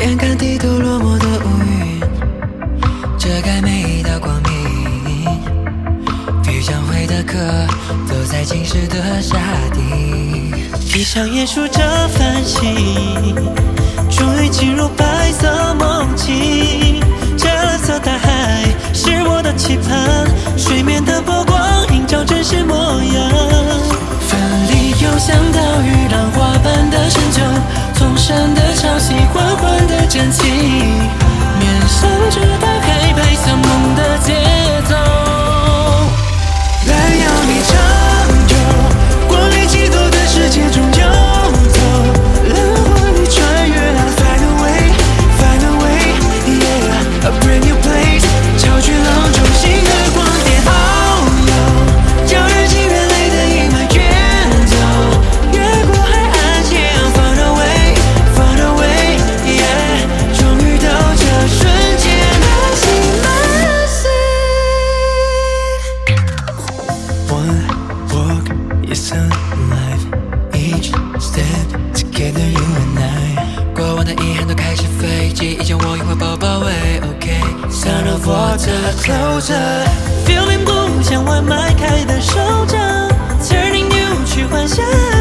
眼看地都落寞的乌云，遮盖每一道光明。预将会的课都在浸湿的沙地。 闭上眼数着繁星，终于进入白色梦境。这蓝色大海是我的期盼，水面的波光映照真实模样。 分离又像岛屿浪花般的深秋，从山的潮汐缓缓的站起，面向着大海白色梦的节奏。蓝要你长久，光里激动的世界中游走，浪花里穿越 Find a way, find a way, yeah, a brand new place， 潮去浪中心的光点遨游，叫人心远泪的阴霾远走，越过海岸线 Find a way, find a way, yeah， 终于到这瞬间的心满心。One walk is a life, each step together you and I。 过往的遗憾都开始飞，记忆将我一怀抱包围。OK， Sound of water closer， Feeling blue 向外迈开的手掌 Turning new 去幻想。